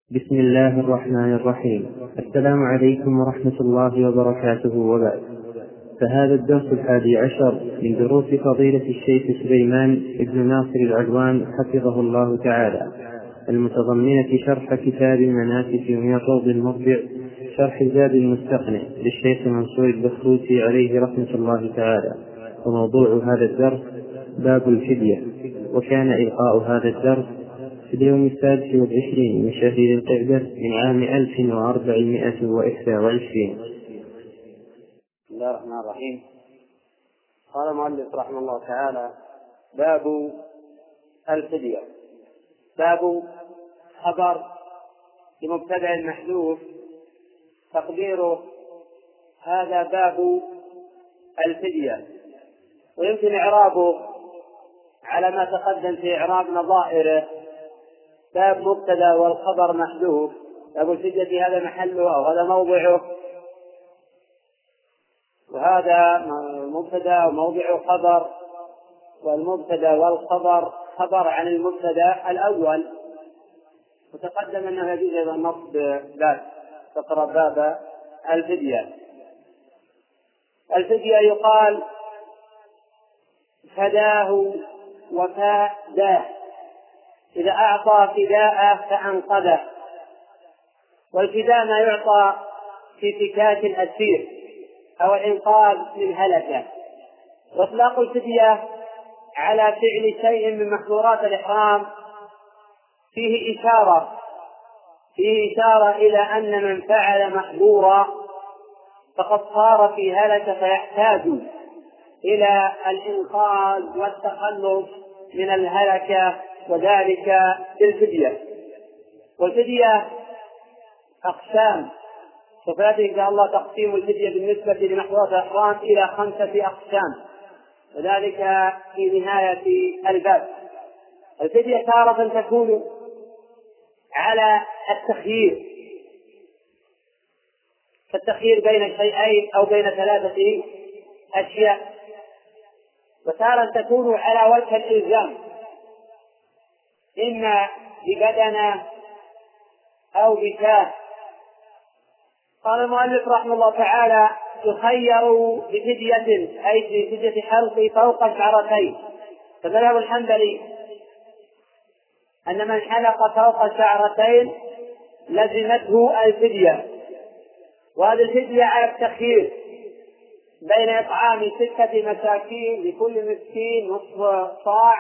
بسم الله الرحمن الرحيم. السلام عليكم ورحمة الله وبركاته، وبعد. فهذا الدرس 11 من دروس فضيلة الشيخ سليمان بن ناصر العدوان حفظه الله تعالى، المتضمنة شرح كتاب المناسك من الروض المربع شرح زاد المستقنع للشيخ منصور البسوطي عليه رحمة الله تعالى. وموضوع هذا الدرس باب الفدية، وكان إلقاء هذا الدرس في اليوم 26 من شهر ذي القعدة من عام 1421. بسم الله الرحمن الرحيم. قال المؤلف رحمه الله تعالى: باب الفدية. باب خبر لمبتدأ محذوف، تقديره هذا باب الفدية، ويمكن إعرابه على ما تقدم في إعراب نظائره. باب مبتدأ والخبر محذوف، باب الفدية هذا محله أو هذا موضعه، وهذا مبتدأ وموضع خبر، والمبتدأ والخبر خبر عن المبتدأ الأول. وتقدم أنه يجوز أيضا نصب باب، تقرأ باب الفدية. الفدية يقال فداه وفاداه، إذا أعطى فداءه فأنقذه، والفداء ما يعطى في فكاك الأسير أو الإنقاذ من هلكة. وإطلاق الفدية على فعل شيء من محظورات الإحرام فيه إشارة إلى أن من فعل محظورا فقد صار في هلكة، فيحتاج إلى الإنقاذ والتخلص من الهلكة، وذلك بالفدية. والفدية أقسام، سوف يأتي إن شاء الله تقسيم الفدية بالنسبة لمحظورات الإحرام إلى 5 أقسام، وذلك في نهاية الباب. الفدية تارة تكون على التخيير، كالتخيير بين شيئين أو بين 3 أشياء، وتارة تكون على وجه الإلزام، إما ببدنة أو بشاة. قال المؤلف رحمه الله تعالى: يخير بفدية، أي بفدية حلق فوق الشعرتين. فمذهب الحنبلي أن من حلق فوق الشعرتين لزمته الفدية، وهذه الفدية على التخيير بين إطعام 6 مساكين لكل مسكين نصف صاع،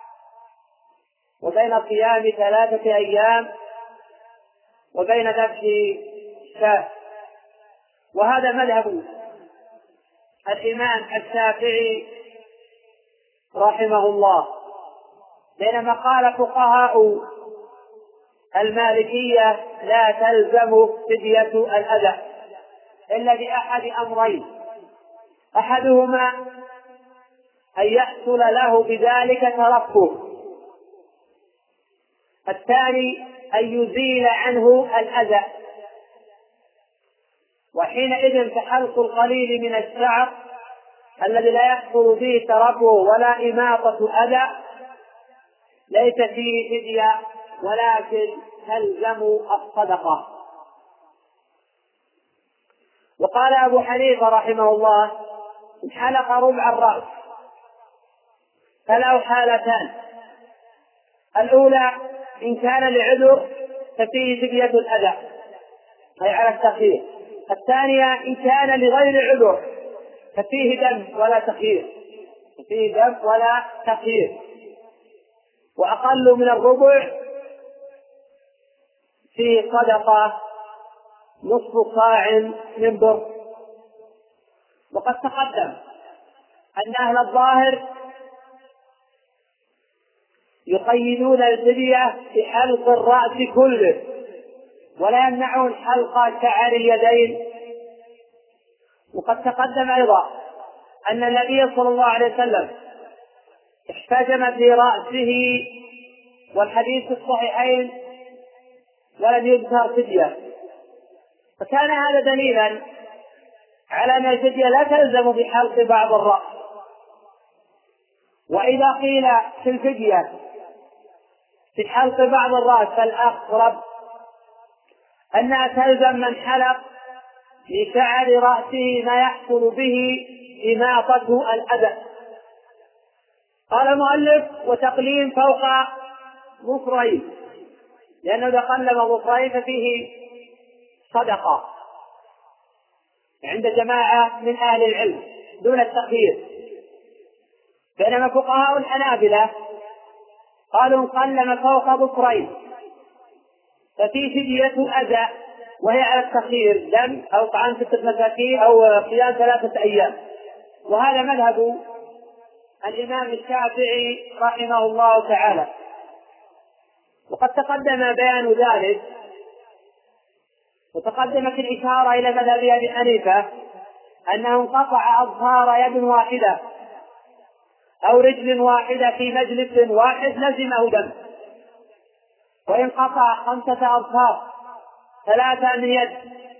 وبين صيام 3 أيام، وبين ذبح شاة. وهذا مذهب الإمام الشافعي رحمه الله، بينما قال فقهاء المالكية لا تلزم فدية الأذى إلا بأحد أمرين: أحدهما أن يحصل له بذلك ترفه، الثاني أن يزيل عنه الأذى. وحينئذ فحلق القليل من الشعر الذي لا يحصل به ترفه ولا إماطة أذى ليس فيه فدية، ولكن تلزم الصدقة. وقال أبو حنيفة رحمه الله: إن حلق ربع الرأس فله حالتان: الأولى إن كان لعذر ففيه فدية الأذى، أي على التخيير. الثانية إن كان لغير عذر ففيه دم ولا تخيير، وأقل من الربع في صدقة نصف صاع من بر. وقد تقدم أن أهل الظاهر يقيدون الفدية بحلق الرأس كله، ولا يمنعون حلق شعر اليدين. وقد تقدم أيضا أن النبي صلى الله عليه وسلم احتجم في رأسه، والحديث الصحيحين، ولم يذكر فدية، فكان هذا دليلا على أن الفدية لا تلزم بحلق بعض الرأس. وإذا قيل في الفدية في حلق بعض الرأس فالأقرب أنها تلزم من حلق في شعر رأسه ما يحصل به إماطة الأذى. قال المؤلف: وتقليم فوق ظفرين، لأنه إذا قلم ظفرين ففيه صدقة عند جماعة من أهل العلم دون التخيير، بينما فقهاء الحنابلة قالوا إن قلم فوق ظفرين ففي فدية أذى، وهي على التخيير: دم أو طعام 6 مساكين أو صيام 3 أيام. وهذا مذهب الإمام الشافعي رحمه الله تعالى. وقد تقدم بيان ذلك، وتقدمت الإشارة إلى مذهب أبي حنيفة أنه انقطع أظفار يد واحدة أو رجل واحدة في مجلس واحد لزمه دم، وإن قطع 5 أظفار 3 من يد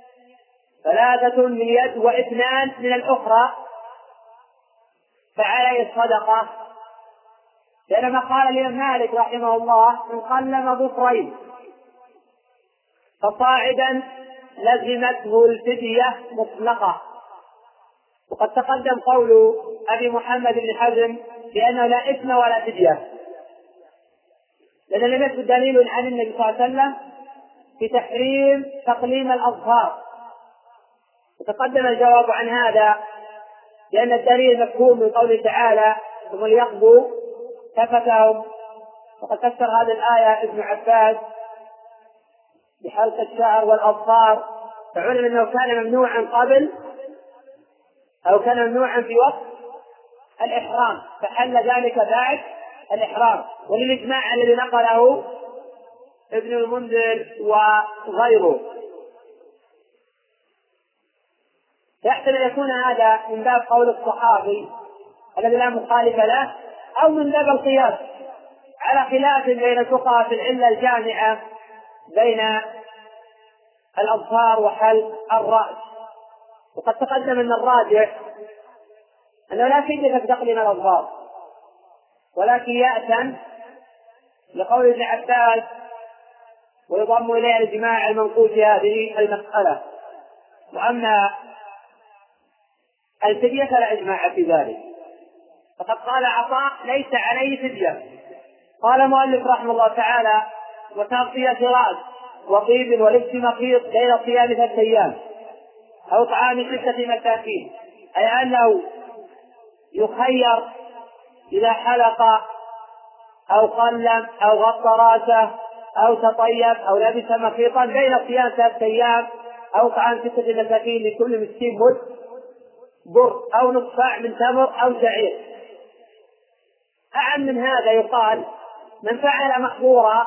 3 من يد و2 من الأخرى فعليه الصدقة، لأنما قال الإمام مالك رحمه الله: إن قلم ظفرين فصاعدا لزمته الفدية مطلقة. وقد تقدم قول أبي محمد بن حزم بأنه لا إثم ولا فدية، لأن لم يثبت دليل عن النبي صلى الله عليه وسلم في تحريم تقليم الأظفار. وتقدم الجواب عن هذا لأن الدليل مفهوم من قوله تعالى: ثم ليقضوا تفتهم. وقد فسر هذه الآية ابن عباس بحلق الشعر والأظفار، فعلم أنه كان ممنوعا قبل أو كان ممنوعا في وقت الإحرام، فحل ذلك بعد الإحرام، وللإجماع الذي نقله ابن المنذر وغيره. يحتمل أن يكون هذا من باب قول الصحابي الذي لا مخالف له، أو من باب القياس على خلاف بين الفقهاء في العلة الجامعة بين الأظفار وحلق الرأس. وقد تقدم أن الراجح أنه لا فدية في تقليم الأظفار، ولكن يأتم لقول ابن عباس، ويضم إليه الإجماع المنقول في هذه المسألة. وأما الفدية فلا إجماع في ذلك، فقد قال عطاء: ليس عليه فدية. قال المؤلف رحمه الله تعالى: وتغطية رأس وطيب ولبس مخيط بين صيام 3 أيام أو طعام 6 مساكين، أي أنه يخير إذا حلق أو قلم أو غطى رأسه أو تطيب أو لبس مخيطا بين صيام 3 أيام أو طعام 6 مساكين لكل مسكين مد بر أو نصف صاع من تمر أو شعير. أعم من هذا يقال: من فعل محظورا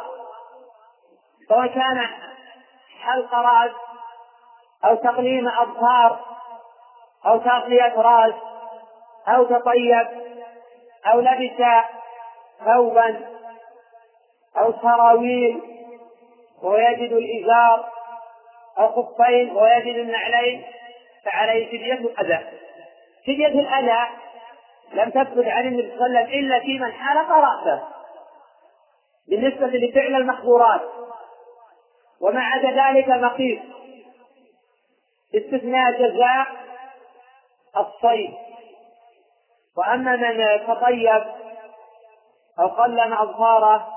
سواء كان حلق رأس أو تقليم أظفار أو تغطية رأس أو تطيب أو لبس ثوبا أو سراويل ويجد الإزار أو خفين ويجد النعلين، فعليه فدية الأذى. فدية الأذى لم تثبت عن النبي صلى الله عليه وسلم إلا في من حلق رأسه بالنسبة لفعل المحظورات، وما عدا ذلك مقيس، استثناء جزاء الصيد. وأما من تطيب أو قلم أظفاره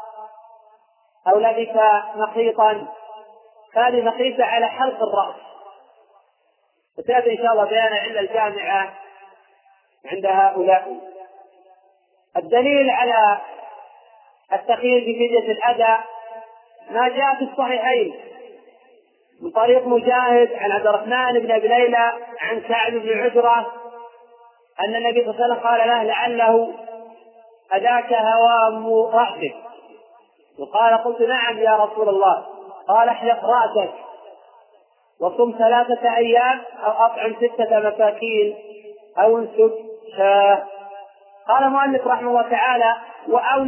أو لبس مخيطا فهذه مقيسة على حلق الرأس، وسيأتي إن شاء الله بيان عند الجامعة عند هؤلاء. الدليل على التخيير في فدية الأذى ما جاء في الصحيحين من طريق مجاهد عن عبد الرحمن بن أبي ليلى عن كعب بن عجرة أن النبي صلى الله عليه وسلم قال له: لعله أذاك هوام رأسك. وقال: قلت: نعم يا رسول الله. قال: احلق رأسك وصم 3 أيام أو أطعم 6 مساكين أو انسك شاة. قال المؤلف رحمه الله تعالى: وأو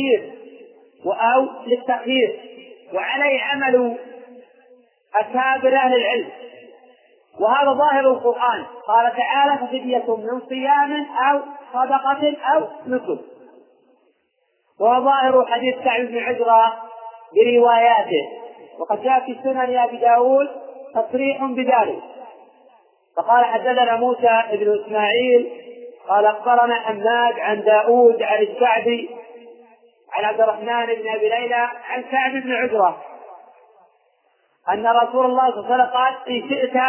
للتخيير، وعليه عمل أكابر أهل العلم، وهذا ظاهر القرآن. قال تعالى: ففدية من صيام أو صدقة أو نسك. وظاهر حديث كعب بن عجرة برواياته، وقد جاء في سنن أبي داود تصريح بذلك. فقال حدثنا موسى بن إسماعيل قال أخبرنا حماد عن داود عن الشعبي عن عبد الرحمن بن أبي ليلى عن كعب بن عجرة أن رسول الله صلى الله عليه وسلم قال: إن شئت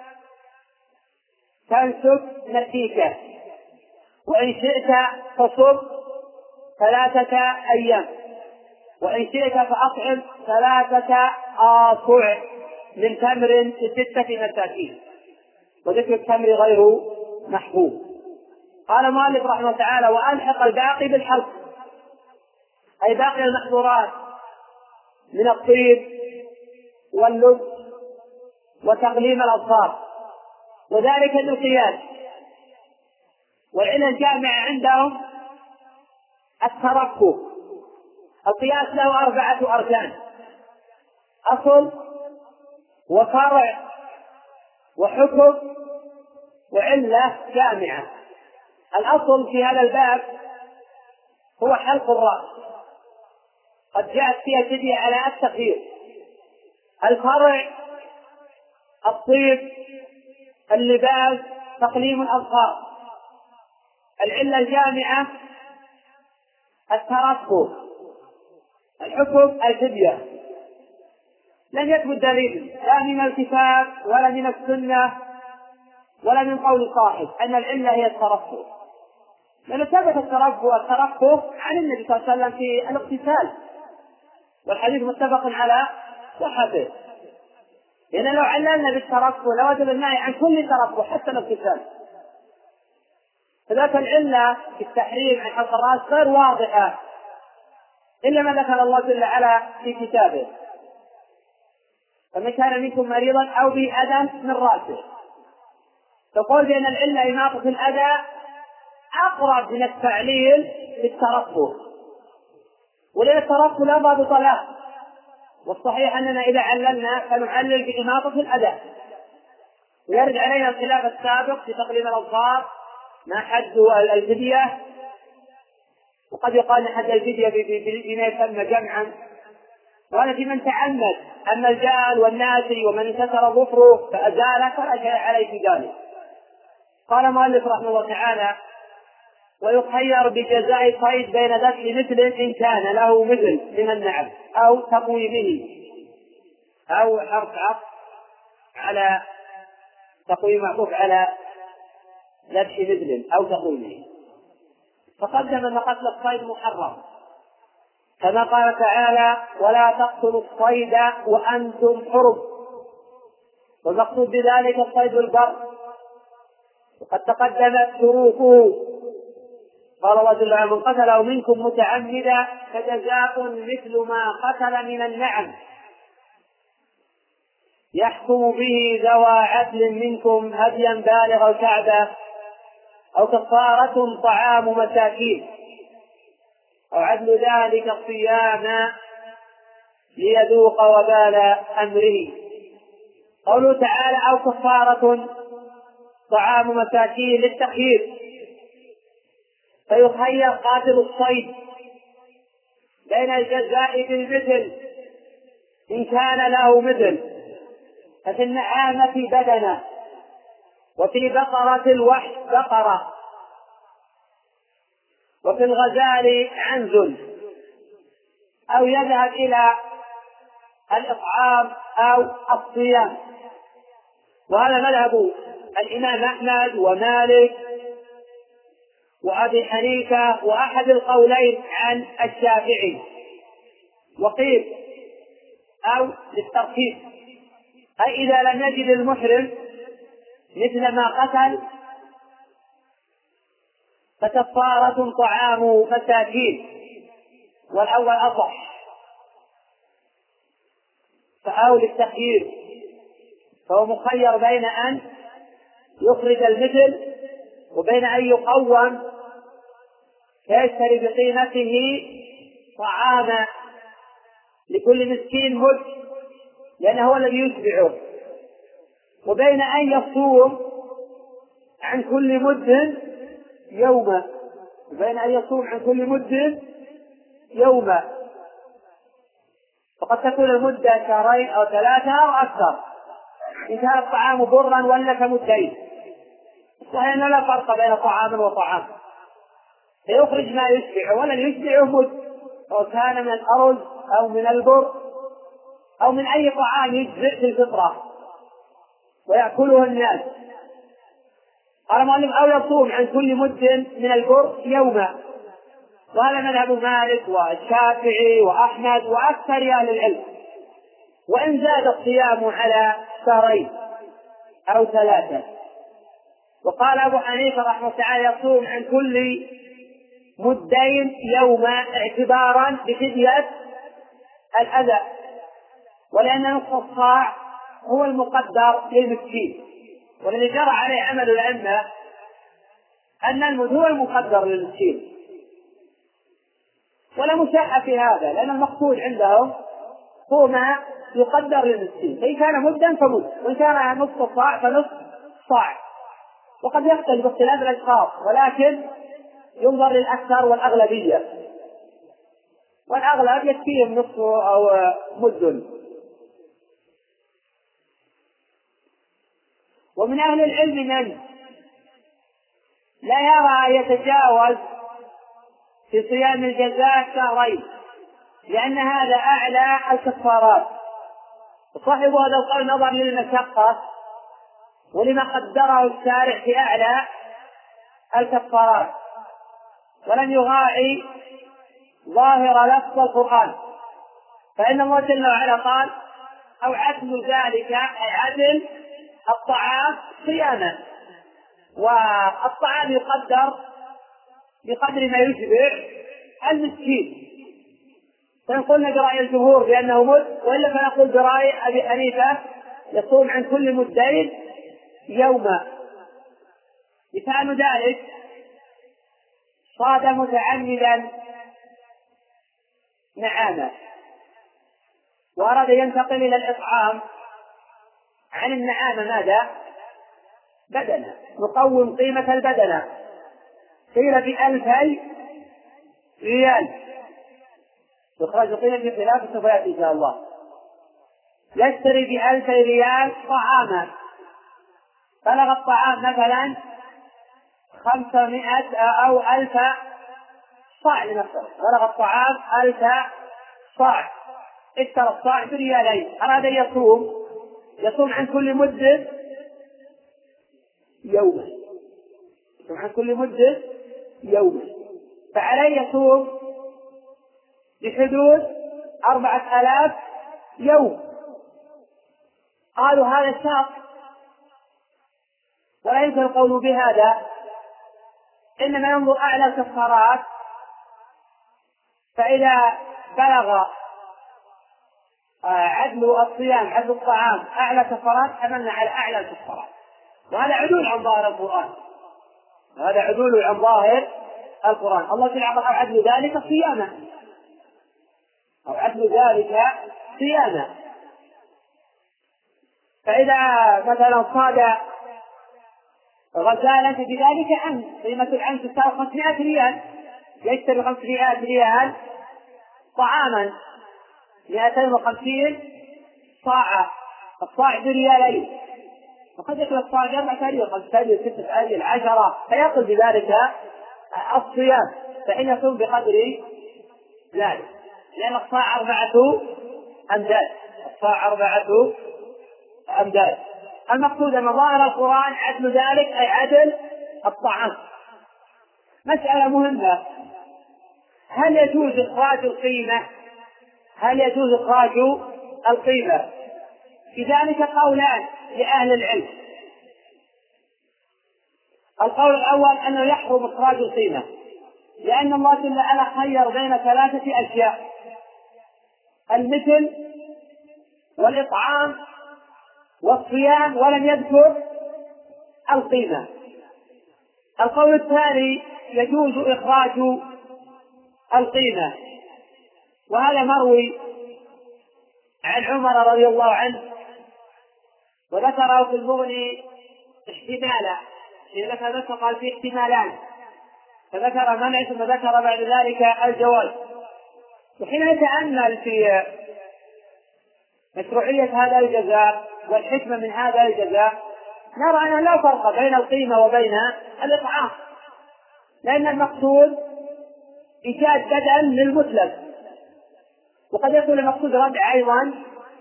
تنسك نسيك، وإن شئت تصب 3 أيام، وإن شئت فأطعم 3 آصع من تمر 6 مساكين. وذكر التمر غير محبوب. قال مالك رحمه الله تعالى: وألحق الباقي بالحلق، أي باقي المحظورات من الطيب واللبس وتقليم الأظفار، وذلك القياس. والعلة الجامعة عندهم التركب. القياس له 4 أركان: أصل وفرع وحكم وعلة جامعة. الأصل في هذا الباب هو حلق الرأس، قد جاءت فيها تدعي على التخيير. الفرع الطيب، اللباس، تقليم الأظفار. العلة الجامعة الترقب. الحكم الفدية. لم يثبت دليل لا من الكتاب ولا من السنة ولا من قول صاحب أن العلة هي الترقب، لأن ثبت الترقب عن النبي صلى الله عليه وسلم في الاغتسال، والحديث متفق على صحته. لأن لو عللنا بالترقب لوجب النهي عن كل ترقب حتى الاغتسال. فذاك العلة في التحريم عن حلق الرأس غير واضحة إلا ما ذكر الله جل وعلا في كتابه: فمن كان منكم مريضا أو به أذى من رأسه. تقول بأن العلة إماطة الأذى أقرب من التعليل بالترقب، ولأن الترقب لا باب طلاق، والصحيح أننا إذا عللنا فنعلل بإماطة الأذى. ويرد علينا الخلاف السابق في تقليم الأظفار ما حد الفدية، وقد يقال حد الفدية بما يسمى جمعا، وهذا في من تعمد. أما الجال والناسي ومن انكسر ظفره فأزال فلا شيء عليه في ذلك. قال مؤلف رحمه الله تعالى: ويخير بجزاء الصيد بين ذبح مثل إن كان له مثل من النعم أو تقويمه، أو حرف عطف على تقويم معطوف على ذبح مثل أو تقويمه. فقدم أن قتل الصيد محرم، كما قال تعالى: ولا تقتلوا الصيد وأنتم حرم. والمقصود بذلك الصيد البر، وقد تقدمت شروطه. قال الله جل وعلا: من قتله منكم متعمدا فجزاء مثل ما قتل من النعم يحكم به ذوى عدل منكم هديا بالغ الكعبة أو كفارة طعام مساكين أو عدل ذلك صياما ليذوق وبال أمره. قوله تعالى: أو كفارة طعام مساكين للتخيير، فيخير قاتل الصيد بين الجزاء بالمثل إن كان له مثل، ففي النعامة بدنة، وفي بقرة الوحش بقرة، وفي الغزال عنز، أو يذهب إلى الإطعام أو الصيام. وهذا مذهب الإمام أحمد ومالك وأبي حنيفة وأحد القولين عن الشافعي. وقيل أو للترتيب، أي إذا لم يجد المحرم مثل ما قتل فكفارة طعام مساكين، والأول أصح. فأو للتخيير، فهو مخير بين أن يخرج المثل وبين أن يقوم فيشتري بقيمته طعاما لكل مسكين مد، لأنه هو الذي يشبعه، وبين أن يصوم عن كل مد يوما، وقد تكون المدة شهرين أو 3 أو أكثر، إن كان الطعام برا ولا كمدين، وهنا لا فرق بين طعام وطعام، فيخرج ما يشبع ولن يشبعه مد، أو كان من الأرز أو من البر أو من أي طعام يجزئ في الفطرة ويأكله الناس. قال المؤلف أو يصوم عن كل مد من البر يوما، وهذا مذهب مالك والشافعي وأحمد وأكثر أهل العلم، وإن زاد الصيام على 2 أو 3. وقال أبو حنيفة رحمه الله تعالى يصوم عن كل مدين يوما اعتبارا بفدية الأذى، ولأن نصف الصاع هو المقدر للمسكين، والذي جرى عليه عمل الأئمة أن المد هو المقدر للمسكين، ولا مشاحة في هذا، لأن المقصود عندهم هو ما يقدر للمسكين، فإن كان مدا فمد، وإن كان نصف صاع فنصف صاع. وقد يختلف باختلاف الأشخاص، ولكن ينظر للأكثر والأغلبية، والأغلب يكفيهم نصف أو مد. ومن أهل العلم من لا يرى يتجاوز في صيام الجزاء 2، لأن هذا أعلى الكفارات. وصاحب هذا القول نظر للمشقة ولما قدره الشارع في أعلى الكفارات، ولم يراعي ظاهر لفظ القرآن، فإن الله جل وعلا قال أو عدل ذلك أي عدل الطعام صياما، والطعام يقدر بقدر ما يشبع المسكين. فإن قلنا برأي الجمهور بأنه مد، وإلا فنقول برأي أبي حنيفة يصوم عن كل مدين يوما. مثال ذلك صاد متعمدا نعاما وأراد ينتقل إلى الإطعام عن النعامة ماذا؟ بدنة، نقوم قيمة البدنة، قيل ب2,000 ريال، يخرج قيمة بخلاف الصفات إن شاء الله. يشتري ب2,000 ريال طعاما، بلغ الطعام مثلا 500 أو 1,000 صاع لنفسه، بلغ الطعام 1,000 صاع، اشترى الصاع ب2 أراد أن يصوم عن كل مدة يوما، يصوم عن كل مدة يوما، فعليه يصوم بحدود 4,000 يوم. قالوا هذا الشرط ولا يمكن القول بهذا، إنما ينظر أعلى الكفارات، فإذا بلغ عدل الصيام عدل الطعام أعلى كفارات حملنا على أعلى الكفارات، وهذا عدول عن ظاهر القرآن، وهذا عدول عن ظاهر القرآن. الله تعالى أو عدل ذلك صياما، أو عدل ذلك صياما. فإذا مثلا صاد غزالا بذلك عنه قيمة العنه تساوي 500 ريال، يشتري 500 ريال طعاما 250 صاع، الصاع ب2 وقد يكون الصاع 4 ريال 5 ريال 6 ريال 10، فيأخذ بذلك الصيام، فإن يصوم بقدر ذلك، لأن الصاع 4 أمداد، الصاع 4 أمداد. المقصود أن ظاهر القرآن عدل ذلك أي عدل الطعام. مسألة مهمة، هل يجوز إخراج القيمة؟ هل يجوز إخراج القيمة؟ في ذلك قولان لأهل العلم. القول الأول أنه يحرم إخراج القيمة، لأن الله جل وعلا خير بين 3 أشياء: المثل والإطعام والصيام، ولم يذكر القيمة. القول الثاني يجوز إخراج القيمة، وهذا مروي عن عمر رضي الله عنه، وذكره في المغني احتمالا، إذا قال فيه احتمالان، فذكر منع ثم ذكر بعد ذلك الجواز. وحين يتأمل في مشروعية هذا الجزاء والحكمة من هذا الجزاء، نرى أنه لا فرق بين القيمة وبين الإطعام، لأن المقصود إيجاد بدل للمتلف، وقد يكون المقصود ردع أيضا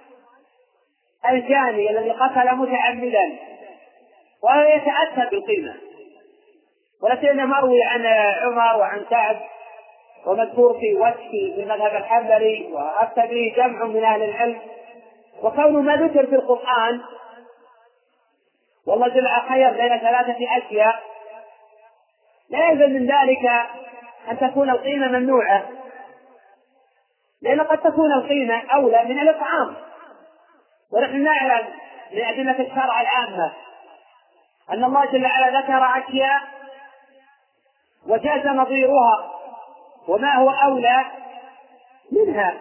الجاني الذي قتل متعمدا وهو يتأثر بالقيمة. ولكن مروي عن عمر وعن سعد ومذكور في وجه في المذهب الحنبلي وأفتى به جمع من أهل العلم، وكون ما ذكر في القرآن والله جل وعلا خير بين ثلاثة أشياء لا يلزم من ذلك أن تكون القيمة ممنوعة، لأن قد تكون القيمة أولى من الإطعام. ونحن نعلم من أدلة الشرع العامة أن الله جل وعلا ذكر أشياء وجاز نظيرها وما هو أولى منها.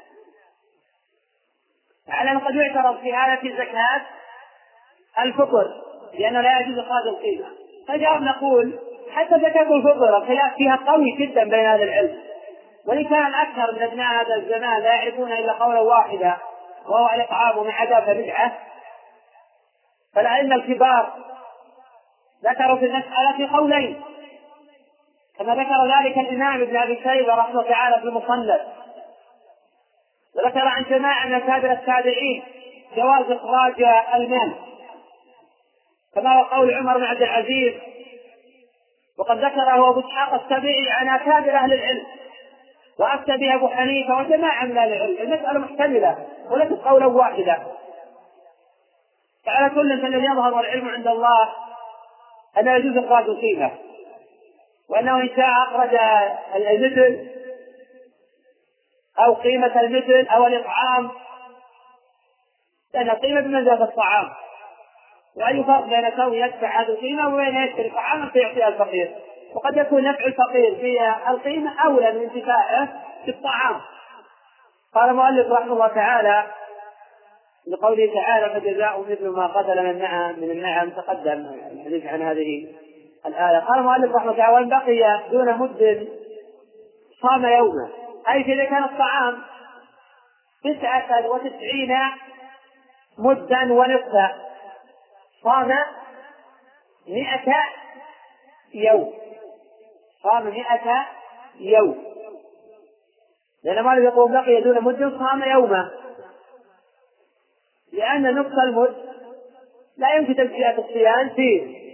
على قد يعترض في هذا في زكاة الفطر لأنه لا يجوز إخراج القيمة، فجاء نقول حتى زكاة الفطر الخلاف فيها قوي جدا بين أهل العلم، وإن كان أكثر من أبناء هذا الزمان لا يعرفون إلا قولا واحدا وهو الإطعام ومن عداه بدعة، فالأئمة الكبار ذكروا في المسألة في قولين، كما ذكر ذلك الإمام ابن أبي شيبة رحمه الله تعالى في المصنف، وذكر عن جماعة من أكابر التابعين جواز إخراج المال، كما هو قول عمر بن عبد العزيز، وقد ذكره أبو إسحاق السبيعي عن أكابر أهل العلم، وأفتى به أبو حنيفة وجماعة من أهل العلم. المسألة محتملة وليست قولا واحدا، فعلى كل فالذي يظهر العلم عند الله أنه يجوز إخراج القيمة، وأنه إن شاء أخرج المثل أو قيمة المثل أو الإطعام، لأن القيمة بمنزلة الطعام، وأي فرق بين كونه يدفع هذه القيمة وبين يشتري طعاما فيعطيها الفقير، وقد يكون نفع الفقير في القيمة أولى من انتفاعه في الطعام. قال المؤلف رحمه الله تعالى لقوله تعالى فجزاء مثل ما قتل من النعم، تقدم الحديث عن هذه الآية. قال المؤلف رحمه الله تعالى وإن بقي دون مد صام يوما، أي إذا كان الطعام 99 مدا ونصفا صام 100 يوم، صام 100 يوم، لأن ما يقول بقي دون مد صام يوما، لأن نصف المد لا يمكن تجزئة الصيام فيه،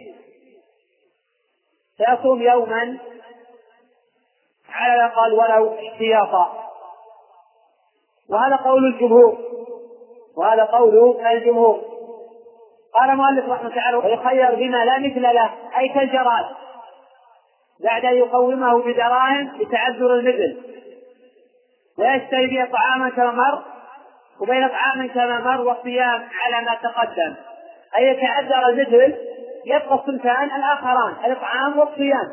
سيصوم يوما على الأقل ولو احتياطا، وهذا قول الجمهور، وهذا قول الجمهور. قال المؤلف رحمه الله تعالى ويخير بما لا مثل له، أي كالجراد بعد أن يقومه بدراهم لتعذر المثل، ويشتري به طعاما كما مر وبين طعام كما مر والصيام على ما تقدم، أي يتعذر المثل يبقى الصنفان الآخران الإطعام والصيام،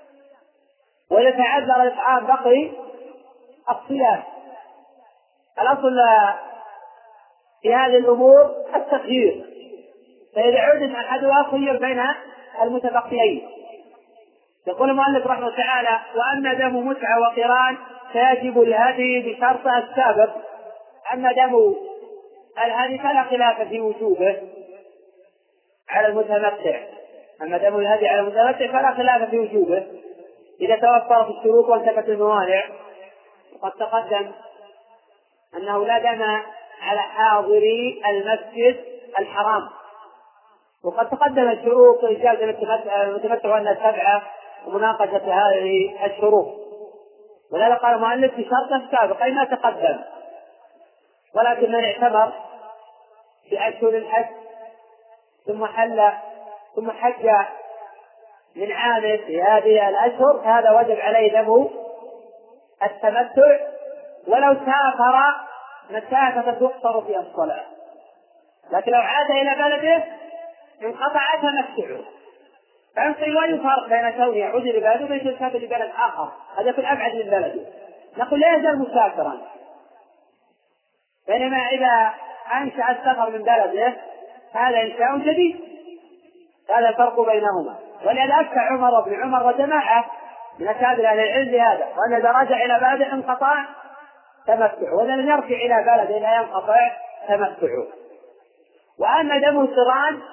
ويتعذر الإطعام بقي الصيام. الأصل في هذه الأمور التخيير، فإذا عدد أحدها خير بين المتبقيين. يقول المؤلف رحمه الله تعالى وأما دم متعة وقران فيجب الهدي بشرطه السابق. أما دم الهدي فلا خلاف في وجوبه على المتمتع، أما دم الهدي على المتمتع فلا خلاف في وجوبه إذا توفرت الشروط وانتفت الموانع. وقد تقدم أنه لا دم على حاضري المسجد الحرام، وقد تقدم الشروط إجازة المتمتع أنها 7 ومناقشة هذه الشروط، ولذا قال المؤلف في شرط السابق أي ما تقدم. ولكن من اعتبر في أشهر الحج ثم حج من عامه في هذه الأشهر هذا وجب عليه دم التمتع، ولو سافر مسافة تقصر فيها الصلاة، لكن لو عاد إلى بلده انقطع تمتعه. فينقل ولا يفرق بين كونه يعود لبلده وبين يسافر لبلد آخر، هذا في الأبعد من بلده، نقول لا يزال مسافرا. بينما إذا أنشأ السفر من بلده هذا إنشاء جديد، هذا الفرق بينهما. ولذا أفتى عمر بن عمر وجماعة من أكابر أهل العلم بهذا، وأن إذا رجع إلى بلده انقطع تمتع، وإذا لم يرجع إلى بلده لا ينقطع تمتع. وأما دم القران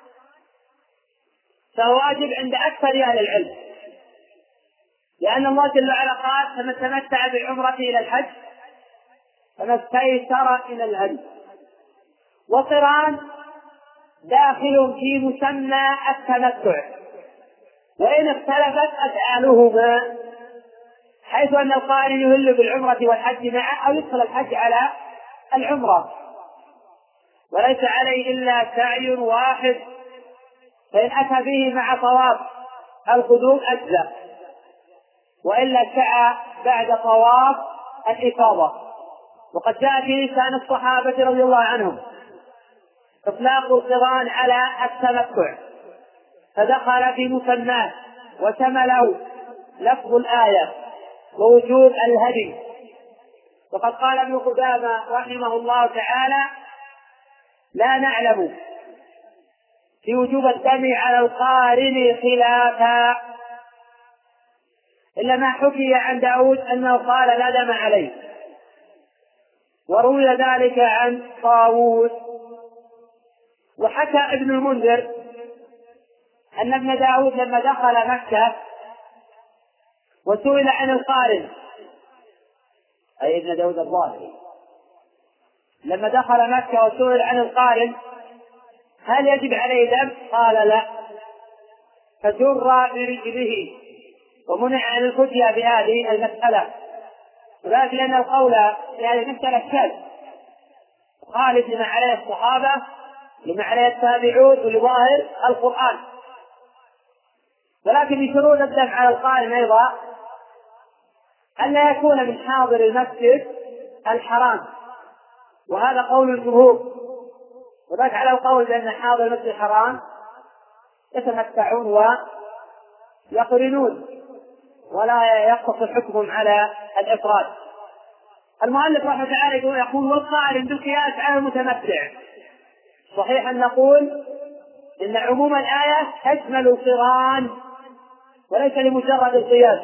فهو واجب عند أكثر أهل العلم، لأن الله جل وعلا قال: فمن تمتع بالعمرة إلى الحج فما استيسر من الهدي. وقران داخل في مسمى التمتع، وإن اختلفت أفعالهما، حيث أن القارن يهل بالعمرة والحج معا، أو يدخل الحج على العمرة وليس عليه إلا سعي واحد، فإن أتى به مع طواف القدوم أجزأ، وإلا سعى بعد طواف الإفاضة. وقد جاء في لسان الصحابة رضي الله عنهم إطلاق القران على التمتع، فدخل في مسماه وشمله لفظ الآية ووجوب الهدي. وقد قال ابن قدامة رحمه الله تعالى: لا نعلم في وجوب الدم على القارن خلافا، إلا ما حكي عن داود أنه قال لا دم عليه، وروي ذلك عن طاووس. وحكى ابن المنذر أن ابن داود لما دخل مكة وسئل عن القارن، أي ابن داود الظاهري، لما دخل مكة وسئل عن القارن هل يجب عليه دم؟ قال لا، فجر برجله ومنع عن الفتيا بهذه المسألة، وذلك لأن القول في هذه المسألة شاذ خالف لما عليه الصحابة، لما عليه التابعون، ولظاهر القرآن. ولكن من شروط الدم على القارن أيضا أن لا يكون من حاضر المسجد الحرام، وهذا قول الجمهور، وذلك على القول بأن حاضر المسجد الحرام يتمتعون ويقرنون ولا يقتصر حكمهم على الإفراد. المؤلف رحمه الله تعالى يقول: والقارن بالقياس على المتمتع. صحيح أن نقول إن عموم الآية تشمل القران وليس لمجرد القياس،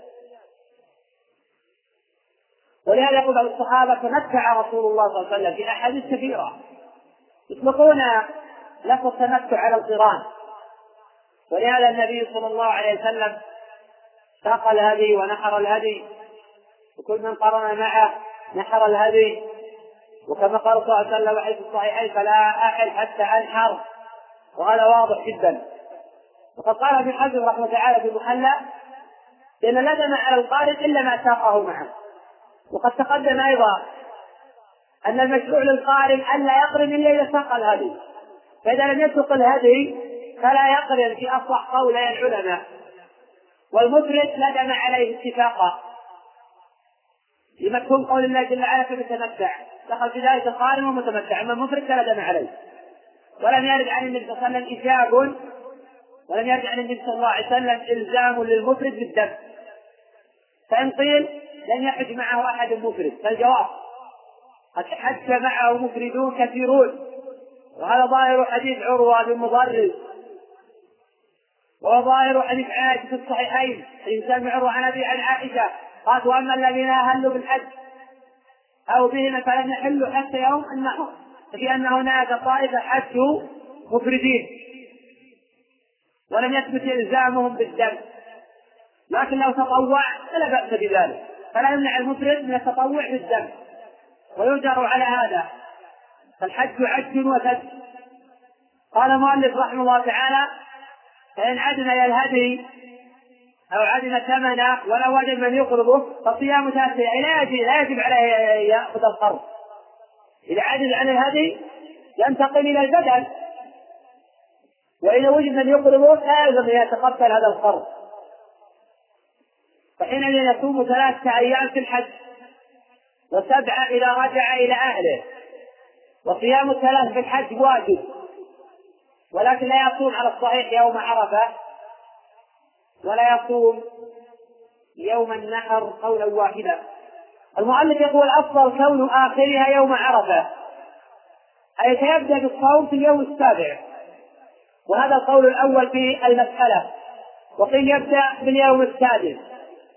ولهذا يقول الصحابة: تمتع رسول الله صلى الله عليه وسلم في أحاديث كثيرة يطلقون لفظ التمتع على القران. ولهذا النبي صلى الله عليه وسلم ساق الهدي ونحر الهدي، وكل من قرن معه نحر الهدي، وكما قال صلى الله عليه وسلم حيث الصحيحين: فلا أحل حتى أنحر، وهذا واضح جدا. وقد قال ابن حزم رحمه الله تعالى في المحلى لأن لا دم على القارن إلا ما ساقه معه. وقد تقدم أيضا أن المشروع للقارن ألا يقرن إلا إذا ساق الهدي، فإذا لم يسق الهدي فلا يقرن في أصح قولي العلماء. والمفرد لا دم عليه اتفاقا لمفهوم قول الله جل وعلا: فمتمتع، دخل في ذلك القارن ومتمتع. أما المفرد فلا دم عليه. ولم يرد عن النبي صلى الله عليه وسلم إيجاب، ولم يرد عن النبي صلى الله عليه وسلم إلزام للمفرد بالدم. فإن قيل لم يحج معه أحد مفرد فالجواب: قد حج معه مفردون كثيرون، وهذا ظاهر حديث عروة بن مضرب، وظاهر حديث عائشة في الصحيحين حديث سمع عروة عن أبي عن عائشة قالت: وأما الذين أهلوا بالحج أو بهم فلم يحلوا حتى يوم النحر، في أن هناك طائفة حجوا مفردين ولم يثبت إلزامهم بالدم، لكن لو تطوع فلا بأس بذلك، فلا يمنع المفرد من التطوع بالدم، ويجر على هذا، فالحج عج وسد. قال المؤلف رحمه الله تعالى: فإن عدنا إلى الهدي أو عدم ثمنه ولا وجد من يقرضه فصيام تاسع، لا يجب عليه يأخذ القرض. إذا عجز عن الهدي ينتقل إلى البدن، وإذا وجد من يقرضه لا يلزم أن يتقبل هذا القرض. فحينئذ يصوم 3 أيام في الحج و7 إذا رجع إلى أهله. وصيام 3 في الحج واجب، ولكن لا يصوم على الصحيح يوم عرفة، ولا يصوم يوم النحر قولا واحدا. المؤلف يقول: أفضل كون آخرها يوم عرفة، أي سيبدأ بالصوم في اليوم 7، وهذا القول الأول في المسألة. وقيل يبدأ باليوم 6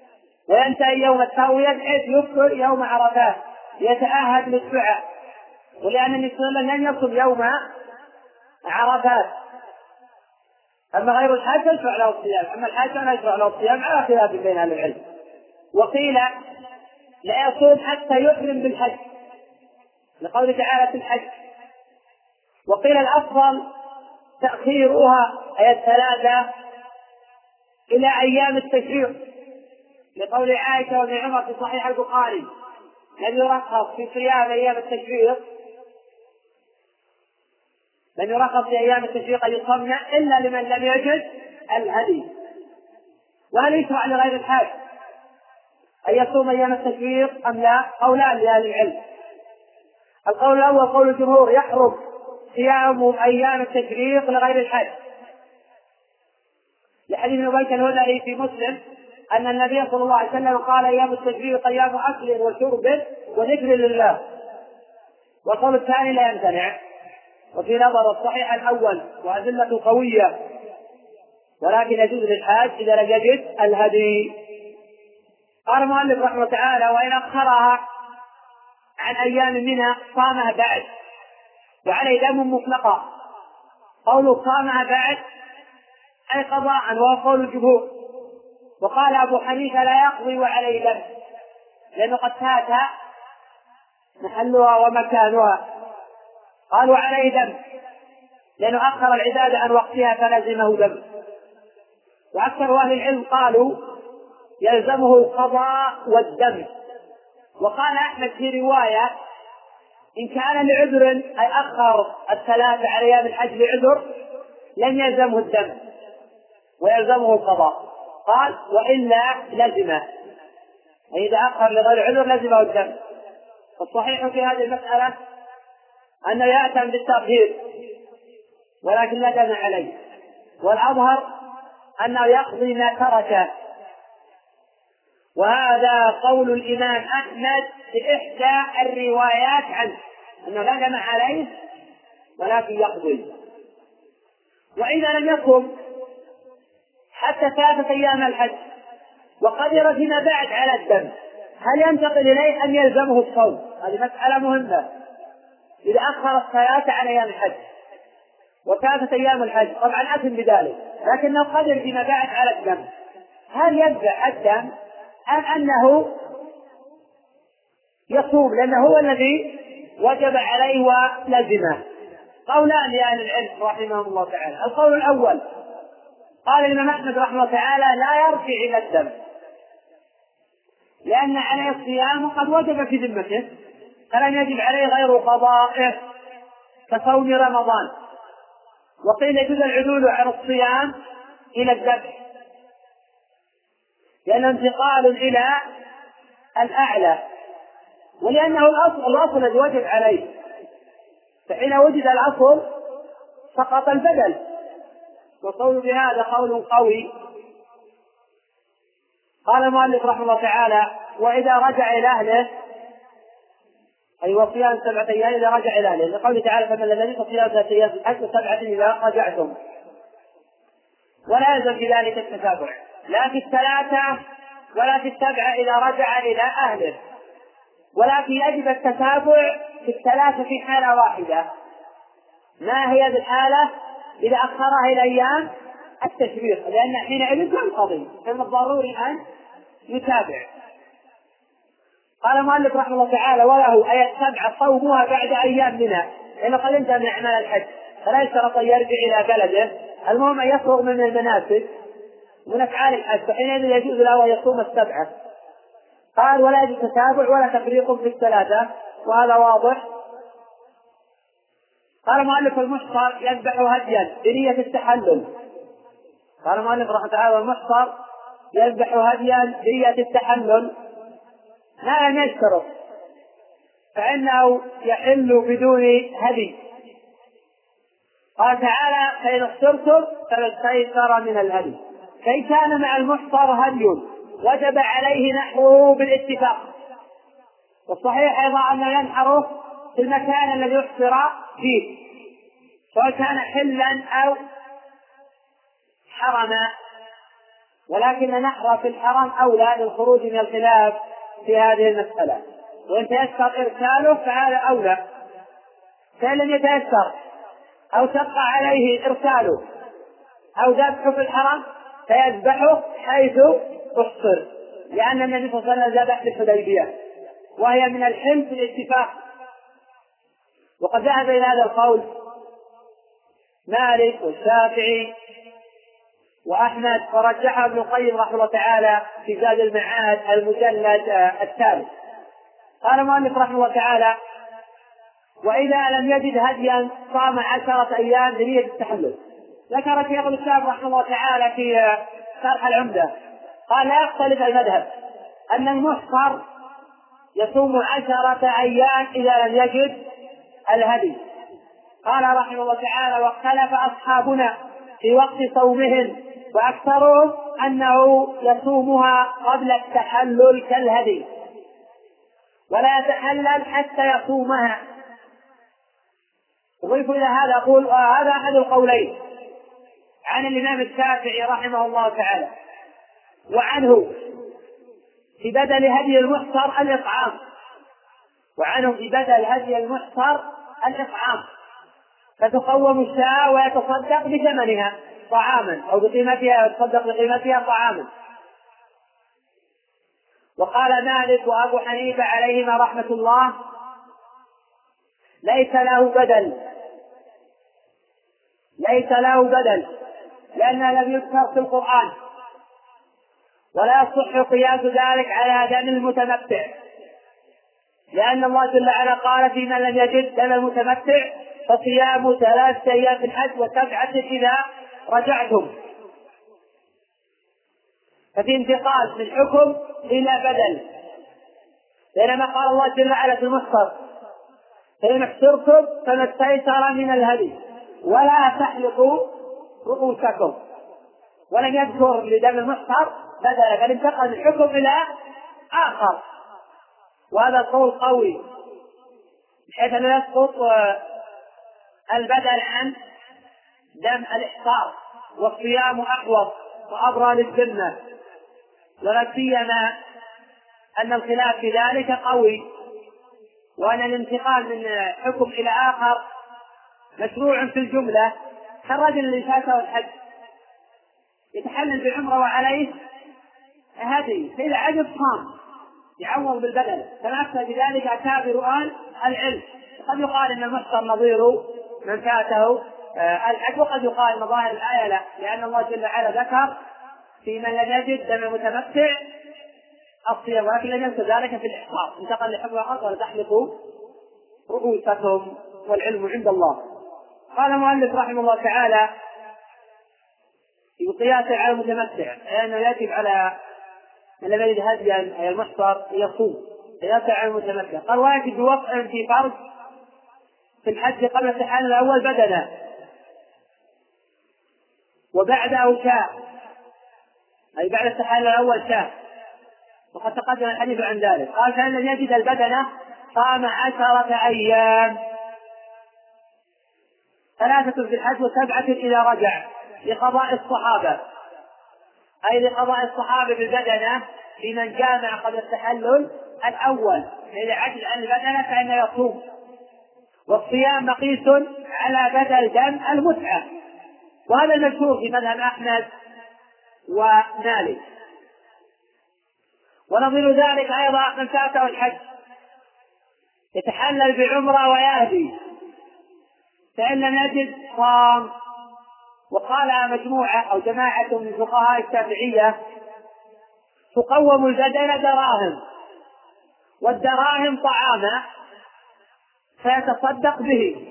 وينتهي يوم التروية بحيث يفطر يوم عرفات يتأهب للدعاء، ولأن النبي صلى الله عليه وسلم لم يصم يوم عرفات. أما غير الحاج يشرع له الصيام، أما الحاج لا يشرع له الصيام على خلاف بين أهل العلم. وقيل لا يصوم حتى يحرم بالحج لقوله تعالى في الحج. وقيل الأفضل تأخيرها أي الثلاثة إلى أيام التشريق لقول عائشة وابن عمر في صحيح البخاري لم يرخص في صيام أيام التشريق، لم يرخص في أيام التشريق أن يصمن إلا لمن لم يجد الهدي. وهل يشرع لغير الحاج أن يصوم أيام التشريق أم لا؟ قولان لأهل العلم. القول الأول قول الجمهور يحرم صيام أيام التشريق لغير الحاج لحديث أبي الهذلي في مسلم أن النبي صلى الله عليه وسلم قال أيام التشريق أيام أكل وشرب وذكر لله. والقول الثاني لا يمتنع. وفي نظر الصحيح الأول وأدلة قوية، ولكن يجوز للحاج إذا لم يجد الهدي. قال المؤلف رحمه الله تعالى وإن أخرها عن أيام منها صامها بعد وعليه دم مطلقا. قوله صامها بعد أي قضاء وهو قول الجمهور. وقال أبو حنيفة لا يقضي وعليه دم لأنه قد فات محلها ومكانها. قالوا عليه دم لأنه أخر العبادة عن وقتها فلزمه دم. وأكثر أهل العلم قالوا يلزمه القضاء والدم. وقال أحمد في رواية إن كان لعذر أي أخر الثلاثة على أيام الحج لعذر لم يلزمه الدم ويلزمه القضاء. قال وإلا لزمه، أي إذا أخر لغير عذر لزمه الدم. والصحيح في هذه المسألة أنه يأتم بالتأخير ولكن لا دم عليه، والأظهر أنه يقضي ما تركه. وهذا قول الإمام أحمد في إحدى الروايات عنه أنه لا دم عليه ولكن يقضي. وإذا لم يكن حتى 3 أيام الحج وقدر فيما بعد على الدم هل ينتقل إليه أم يلزمه الصوم؟ هذه مسألة مهمة. إذا أخر 3 على أيام الحج و3 أيام الحج طبعا أثم بذلك، لكنه قدر فيما بعد على الدم هل يتبع الدم أم أنه يصوم لأنه هو الذي وجب عليه ولزمه؟ قولان لأهل العلم رحمهم الله تعالى. القول الأول قال الإمام أحمد رحمه الله تعالى لا يرجع إلى الدم لأن عليه الصيام قد وجب في ذمته فلم يجب عليه غير قضائه كصوم رمضان. وقيل يجوز العدول عن الصيام إلى الذبح لأنه انتقال إلى الأعلى، ولأنه الأصل الذي وجب عليه، فحين وجد الأصل سقط البدل. وقول بهذا قول قوي. قال المؤلف رحمه الله تعالى وإذا رجع إلى أهله أي وصيام 7 أيام إذا رجع إلى أهله لقوله تعالى فمن الذي صيام 3 أيام حتى 7 إذا رجعتم. ولا يلزم في ذلك التتابع لا في 3 ولا في 7 إذا رجع إلى أهله، ولكن يجب التتابع في 3 في حالة واحدة. ما هي الحالة؟ إذا أخرها إلى أيام التشريق لأن حينئذ ينقضي فمن الضروري أن يتابع. قال المؤلف رحمه الله تعالى وله أي 7 صومها بعد أيام منها لأنه قد انتهى من أعمال الحج فلا يشترط أن يرجع إلى بلده، المهم أن يفرغ من المناسك من أفعال الحج فحينئذ يجوز له أن يصوم 7. قال ولا يجوز تتابع ولا تفريق في 3 وهذا واضح. قال المؤلف المحصر يذبح هديا بنية التحلل. قال المؤلف رحمه الله تعالى المحصر يذبح هديا بنية التحلل لا لم يشترط فإنه يحل بدون هدي. قال تعالى فإن اخترتم فما استيسر من الهدي، فإن كان مع المحصر هدي وجب عليه نحره بالاتفاق. والصحيح أيضا أنه ينحره في المكان الذي يحصر فيه سواء كان حلا أو حرما، ولكن نحره في الحرم أولى للخروج من الخلاف في هذه المسألة، وإن تيسر إرساله فهذا أولى. فإن لم يتيسر أو تبقى عليه إرساله أو ذبحه في الحرم فيذبحه حيث أحصر، لأن النبي صلى الله عليه وسلم ذبح في الحديبية وهي من الحلف بالاتفاق. وقد ذهب إلى هذا القول مالك والشافعي وأحمد، ورجحه ابن القيم رحمه الله تعالى في زاد المعاد المجلد الثالث. قال المؤلف رحمه الله تعالى: وإذا لم يجد هديا صام 10 أيام بنية التحلل. ذكر شيخ الإسلام رحمه الله تعالى في شرح العمدة قال: لا يختلف المذهب أن المحصر يصوم 10 أيام إذا لم يجد الهدي. قال رحمه الله تعالى: واختلف أصحابنا في وقت صومهم، وأكثرهم أنه يصومها قبل التحلل كالهدي، ولا يتحلل حتى يصومها. أضيف إلى هذا أقول هذا أحد القولين عن الإمام الشافعي رحمه الله تعالى، وعنه في بدل هدي المحصر الإطعام، وعنه في بدل هدي المحصر الإطعام، فتقوم الشاة ويتصدق بثمنها طعاما أو بقيمتها، يتصدق بقيمتها طعاما. وقال مالك وأبو حنيفة عليهما رحمة الله: ليس له بدل لأنه لم يذكر في القرآن، ولا يصح قياس ذلك على دم المتمتع، لأن الله جل وعلا قال: في من لم يجد دم المتمتع فصيام 3 أيام في الحج و7 إذا رجعتم. ففي انتقال من حكم إلى بدل، بينما قال الله جل وعلا في المحصر: فإن احصرتم فما استيسر من الهدي ولا تحلقوا رؤوسكم، ولم يذكر لدم المحصر بدلا، بل انتقل من حكم إلى آخر. وهذا القول قوي بحيث أنه يسقط البدل عن دم الإحصار، والصيام أحوط وأبرى للذمة، ولا سيما أن الخلاف في ذلك قوي، وأن الانتقال من حكم إلى آخر مشروع في الجملة، كالرجل اللي فاته الحج يتحلل بعمرة وعليه هدي، فإذا عجب صام يعوض بالبدل، كما أفتى بذلك أكابر أهل العلم. قد يقال أن المحصر نظير من فاته الحج، وقد يقال مظاهر الآية لا، لأن الله جل وعلا ذكر في من لم يجد دم المتمتع الصيام، ولكن لم ينسى ذلك في الإحصار، انتقل لحكم آخر: ولا تحلقوا رؤوسكم والعلم عند الله. قال المؤلف رحمه الله تعالى في قياس على المتمتع، لأنه يجب على من لم يجد هديا أي المحصر يصوم، قياس على المتمتع. قال: واجب بوقع في فرض في الحج قبل التحلل الأول بدنه، وبعده شاة، أي بعد التحلل الأول شاة، وقد تقدم الحديث عن ذلك. قال: فإن لم يجد البدنة صام 10 أيام، 3 في الحج و7 إذا رجع، لقضاء الصحابة، أي لقضاء الصحابة بالبدنة في من جامع قبل التحلل الأول، إذا عجز عن البدنة فإنه يصوم. والصيام مقيس على بدل دم المتعة، وهذا المشهور في مذهب أحمد ومالك. ونظير ذلك أيضا من فاته الحج يتحلل بعمرة ويهدي، فإن لم يجد صام. وقال مجموعة أو جماعة من فقهاء الشافعية: تقوم البدن دراهم، والدراهم طعاما فيتصدق به.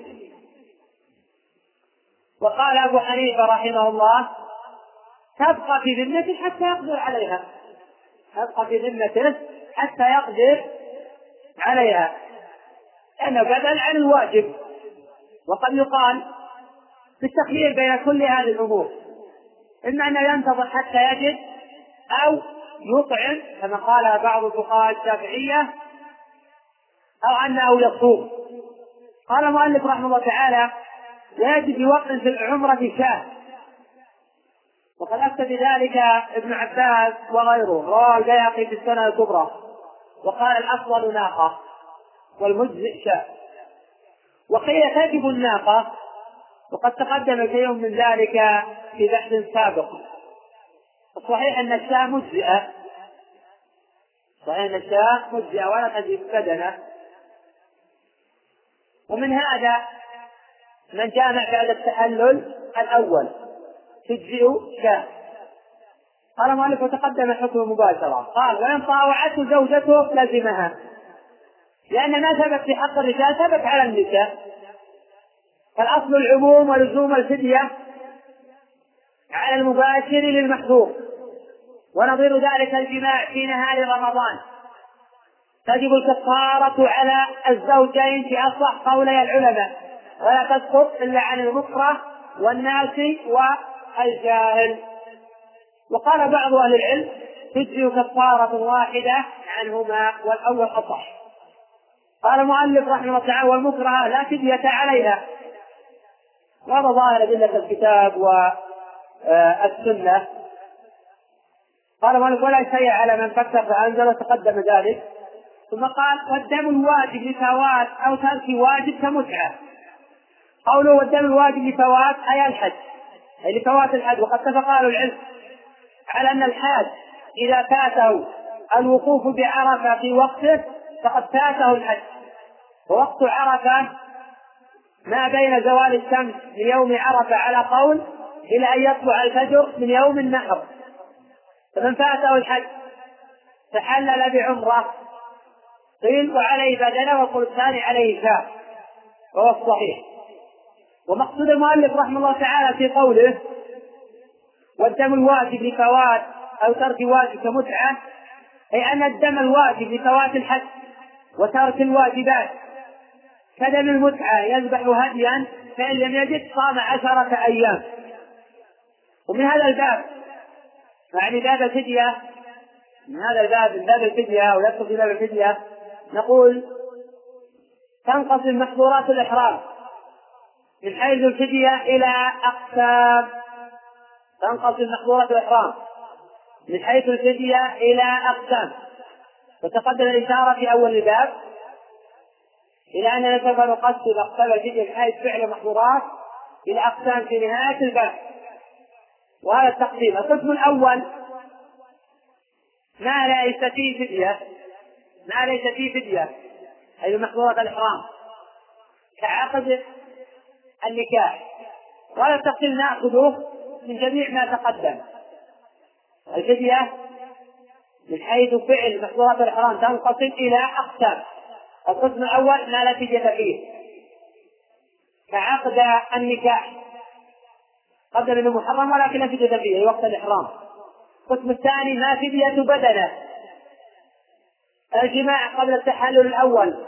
وقال أبو حنيفة رحمه الله: تبقى في ذمته حتى يقدر عليها، تبقى في ذمته حتى يقدر عليها، لأنه بدل عن الواجب. وقد يقال بالتخيير بين كل هذه الأمور، إما أنه ينتظر حتى يجد، أو يطعم كما قال بعض الفقهاء الشافعية، أو أنه يصوم. قال المؤلف رحمه الله تعالى: ويجب في وقت في العمرة شاة، وقد أفتى بذلك ابن عباس وغيره، رواه البيهقي في السنة الكبرى، وقال: الأفضل ناقة والمجزئ شاة. وقيل تجب الناقة، وقد تقدم شيء من ذلك في بحث سابق. الصحيح أن الشاة مجزئة، ولا تجب بدنة. ومن هذا من جامع بعد التحلل الأول تجزئ شاة. قال مالك وتقدم حكم مباشرة، قال وإن طاوعته زوجته لزمها، لأن ما ثبت في حق الرجال ثبت على النساء، فالأصل العموم ولزوم الفدية على المباشر للمحظور، ونظير ذلك الجماع في نهار رمضان. تجب الكفارة على الزوجين في أصح قولي العلماء، ولا تسقط إلا عن المكره والناس والجاهل. وقال بعض أهل العلم تجزئ كفارة واحدة عنهما، والأول أصح. قال المؤلف رحمه الله تعالى والمكره لا فدية عليها، وهذا ظاهر أدلة الكتاب والسنة. قال المؤلف ولا شيء على من فكر فأنزل، تقدم ذلك. ثم قال والدم الواجب لفوات أو ترك واجب كمتعة. قوله والدم الواجب لفوات أي الحج، أي لفوات الحج. وقد اتفق أهل العلم على أن الحاج إذا فاته الوقوف بعرفة في وقته فقد فاته الحج. ووقت عرفة ما بين زوال الشمس من يوم عرفة على قول إلى أن يطلع الفجر من يوم النحر، فمن فاته الحج تحلل بعمرة قيل وعليه بدنه، وقل الثاني عليه شاة، وهو الصحيح. ومقصود المؤلف رحمه الله تعالى في قوله والدم الواجب لفوات أو ترك واجب كمتعة، أي أن الدم الواجب لفوات الحج وترك الواجبات كدم المتعة يذبح هديا، فإن لم يجد صام 10 أيام. ومن هذا الباب يعني باب الفدية، من هذا الباب من باب الفدية ويدخل في باب الفدية، نقول تنقسم محظورات الإحرام من حيث الفدية إلى أقسام. تنقسم محظورات الإحرام من حيث الفدية إلى أقسام، وتقدم الإشارة في أول الباب إلى أننا سوف نقسم أقسام الفدية من حيث فعل المحظورات إلى أقسام في نهاية الباب. وهذا التقسيم القسم الأول ما ليس فيه فدية أي محظورات الإحرام كعقد النكاح. وهذا التقسيم نأخذه من جميع ما تقدم. الفدية من حيث فعل محظورات الإحرام تنقسم إلى أقسام. القسم الأول ما لا فدية فيه كعقد النكاح، قدم انه محرم ولكن لا فدية فيه أي وقت الإحرام. القسم الثاني ما فدية بدنه، الجماع قبل التحلل الأول.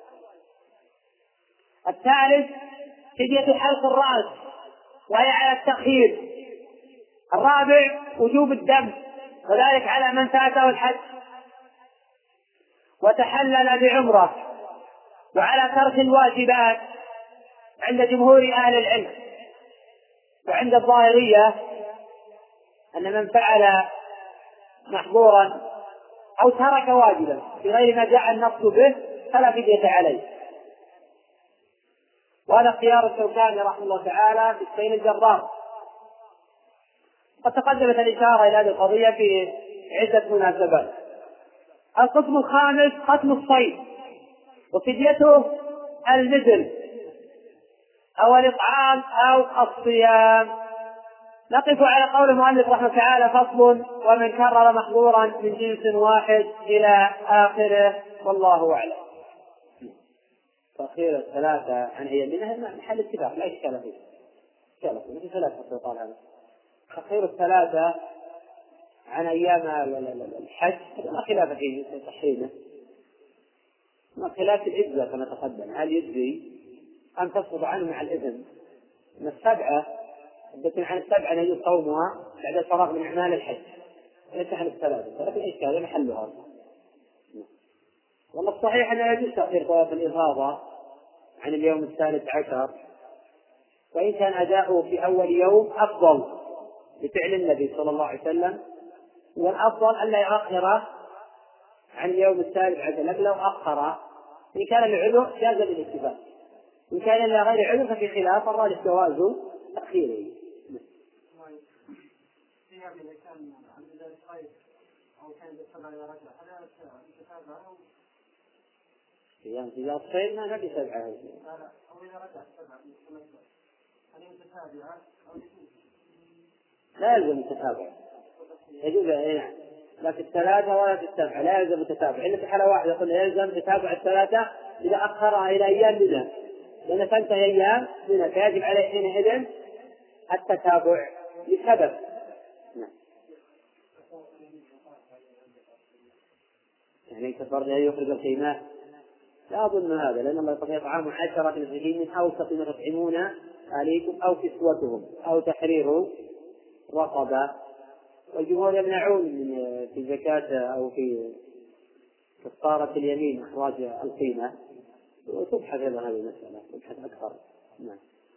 الثالث فدية حلق الرأس وهي على التأخير. الرابع وجوب الدم وذلك على من فاته الحج وتحلل بعمرة، وعلى ترك الواجبات عند جمهور أهل العلم. وعند الظاهرية أن من فعل محظورا أو ترك واجبا بغير ما جاء النص به فلا فدية عليه. وهذا اختيار الشوكاني رحمه الله تعالى في السيل الجرار. قد تقدمت الإشارة إلى هذه القضية في عدة مناسبات. القسم الخامس قتل الصيد وفديته المثل أو الإطعام أو الصيام. نقف على قول المؤلف رحمه الله تعالى فصل ومن كرر محظورا من جنس واحد إلى آخره، والله أعلم. تأخير الثلاثة عن أيامها محل اتفاق لا إشكال فيه. مثل ثلاثة قال هذا تأخير الثلاثة عن أيام الحج لا خلاف فيه تحريمه، ما خلاف الإجزاء كما تقدم. هل يجزي أم تسقط عنه مع الإذن من السبعة التي عن السبعة يجوز صومها بعد الفراغ من أعمال الحج ليس عن الثلاثة، لكن إيش هذا محلها. والله الصحيح أنه يجوز تأخير طواف الإفاضة عن اليوم 13، وإن كان أداؤه في أول يوم أفضل بفعل النبي صلى الله عليه وسلم، والأفضل ألا يؤخر عن اليوم 13، لكن لو أخر إن كان العذر جاز بالاتفاق. إن كان إلى غير عذر ففي خلاف، الراجح جواز تأخيره. إذا الصيد ما نبي سبعة لا يلزم التتابع، يجوز يعني، لكن الثلاثة ولا السبعة لا يلزم التتابع، إلا في حالة واحدة قلنا يلزم تتابع الثلاثة إذا أخرها إلى أيام منى، لأن تنتهي أيام منى فيجب عليه حينئذ التتابع لسبب. يعني كفرد أن يخرج الخيمة، لا أظن هذا، لأن الله يقول طعام 10 مساكين من أوسط ما تطعمون أهليكم أو كسوتهم أو تحرير رقبة. والجمهور يمنعون في زكاة أو في كفارة اليمين إخراج القيمة، وتبحث أيضا هذه المسألة، تبحث أكثر. نعم.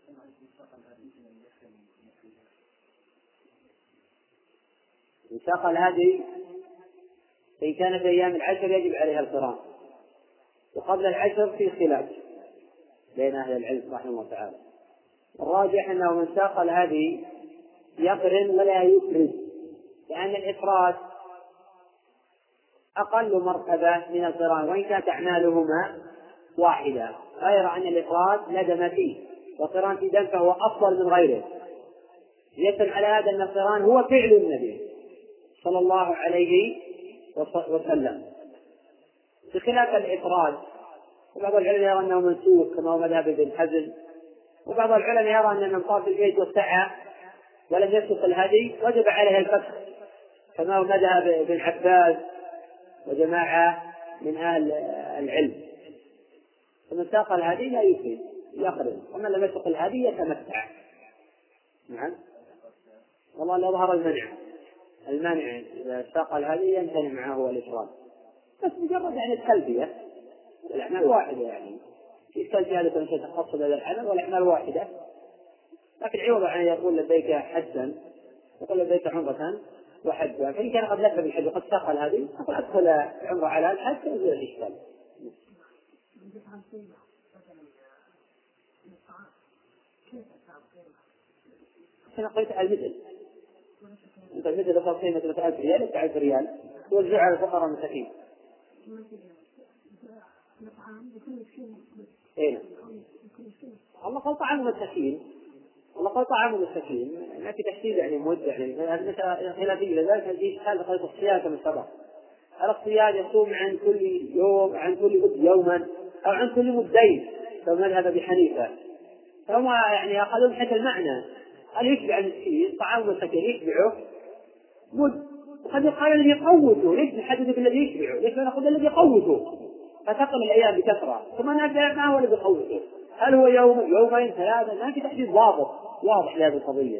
مساق الهدي إن كان في أيام العشر يجب عليها القران، وقبل العشر في خلاف بين أهل العلم رحمه الله تعالى. الراجح أنه من ساق الهدي يقرن ولا يفرد، لأن الإفراد أقل مرتبة من القران وإن كانت أعمالهما واحدة، غير أن الإفراد لا دم فيه والقران في دم فهو أفضل من غيره. يدل على هذا أن القران هو فعل النبي صلى الله عليه وسلم بخلاف الإفراد. وبعض العلماء يرى أنه منسوخ كما هو مذهب ابن حزم، وبعض العلماء يرى أن من طاف البيت وسعى ولم يسق الهدي وجب عليه الفتح كما هو مذهب ابن عباس وجماعة من أهل العلم. فمن ساق الهدي لا يفيد يقرن، ومن لم يسق الهدي يتمتع. نعم. والله لو ظهر المنع إذا ساق الهدي يمتنع معه الإفراد، بس مجرد يعني التلبية، الأعمال واحدة، يعني في التلبية هذا كان تخصص هذا العمل والأعمال واحدة، لكن عوض عن يقول لبيك حجا يقول لبيك عمرة وحجا، فإن كان قد لف بالحج وقد ساق الهدي أقول أدخل عمرة على الحج ويزول الإشكال. أنا قلت المثل، أنت المثل أخذ قيمة 1000 ريال 1000 ريال توزع على الفقراء والمساكين. إيه الله قال طعام المساكين، الله قال طعام المساكين ما في تحديد يعني مدة، يعني هذه مسألة خلافية. لذلك هذه حالة قضية الصيام كما سبق. الصيام يصوم عن كل يوم عن كل مد يوما أو عن كل مدين كما مذهب أبي حنيفة، فهم يعني يأخذون حتى المعنى. هل يشبع المسكين طعام المساكين يشبعه مد، وقد يقال الذي يقوته، ليش نحدد بالذي يشبعه؟ ليش نأخذ الذي يقوته فتقل الأيام بكثرة، ثم نبدأ ما هو الذي يقوته، هل هو يوم يومين ثلاثة؟ ما في تحديد ضابط واضح لهذه القضية.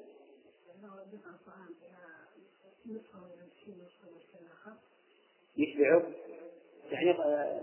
يشبعه يعني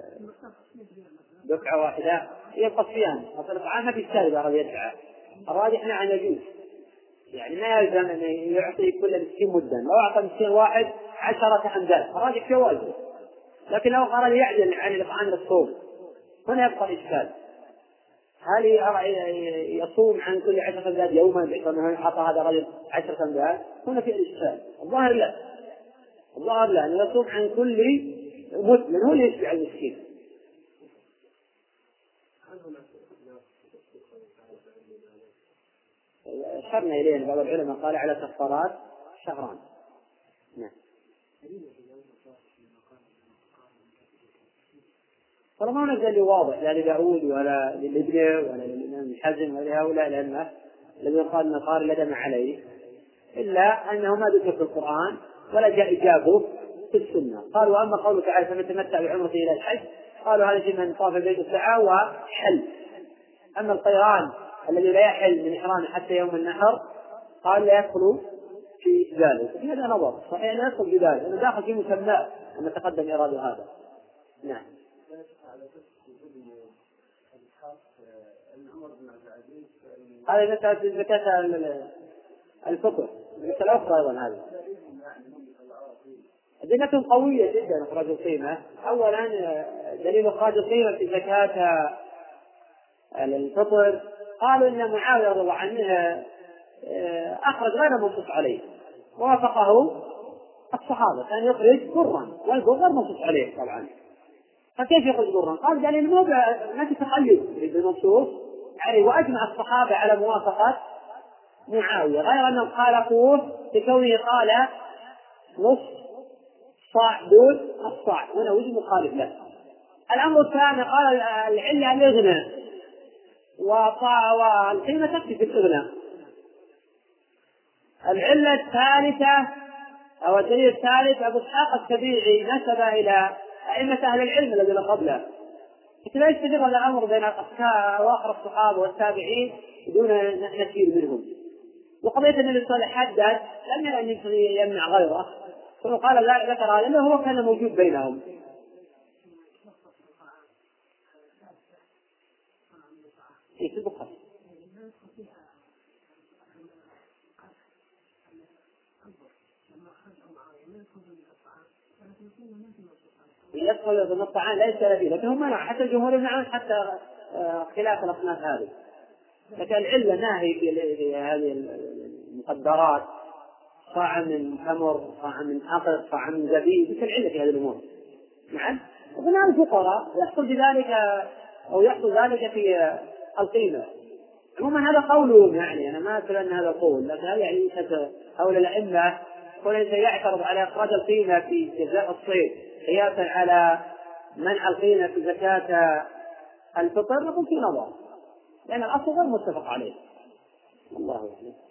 دفعة واحدة يبقى الصيام، أصل الطعام ما في السالب هذا يدفع. الراجح عن يجوز، يعني ما يلزم أن يعطي كل مسكين مدا، لو أعطى مسكين واحد 10 أمداد الراجح جوازه، لكن لو قال يعدل عن الإطعام للصوم هنا يبقى الإشكال. هل يصوم عن كل 10 أمداد يوما بأنه يعطى هذا الرجل 10 أمداد؟ هنا في الإشكال. الظاهر لا، الظاهر لا، أن يصوم عن كل مسلم هو اللي يشبع المسكين. أشرنا إليه بعض العلماء قال على كفارات شهران. نعم. فما ما نزل واضح لا لداود ولا للابن ولا للإمام حزم ولا لهؤلاء الأئمة الذين قال نقار لدم عليه، إلا أنه ما ذكر في القرآن ولا جاء إجابه في السنة. قالوا أما قوله تعالى فمن تمتع بعمرته إلى الحج، قالوا هذا شيء من طاف البيت الساعة وحل. أما القيران الذي لا يحل من إحرامه حتى يوم النحر قال لا يدخل في ذلك. هذا نظر صحيح لا يدخل في ذلك، أنه داخل في مسمى أن تقدم إرادة هذا. نعم. هذه مسألة زكاة الفطر، مسألة أخرى أيضا. هذه أدلة قوية جدا إخراج القيمة. أولا دليل إخراج القيمة في زكاة الفطر، قالوا إن معاوية رضي الله عنه أخرج غير منصوص عليه، وافقه الصحابة كان يخرج برا، والبر غير منصوص عليه طبعا، فكيف يخرج برا؟ قال يعني ما في تقلد بالنصوص عليه، وأجمع الصحابة على موافقة معاوية، غير أنهم خالفوه بكونه قال نصف صاع دون الصاع، هنا وجه مخالف له. الأمر الثاني قال العلة الإغنى، والقيمة تكفي في الإغنى. العلة الثالثة أو الدليل الثالث أبو إسحاق السبيعي نسب إلى أئمة أهل العلم الذين قبله، لا يستمر هذا الأمر بين أواخر الصحابة والتابعين دون نكير منهم. وقضية النبي صلى الله عليه وسلم حدد لم يمنع غيره، ثم قال لا ذكر هذا لأنه هو كان موجود بينهم. في البخاري يدخل في الطعام ليس الذي لكنهم منع، حتى الجمهور منع حتى خلاف الأصناف هذه. لكن العلة ناهي في هذه المقدرات، صاع من تمر، صاع من حقر، صاع من زبيب، مثل العلة في هذه الأمور. نعم. وبناء الفقراء يحصل بذلك أو يحصل ذلك في القيمة. عموما هذا قولهم، يعني أنا ما أقول أن هذا قول، لكن هذا يعني قول الأئمة، كل إنسان يعترض على إخراج القيمة في جزاء الصيد قياسا على منع القيمة في زكاة الفطر، نقول في نظر، لأن الأصل غير متفق عليه. الله أعلم.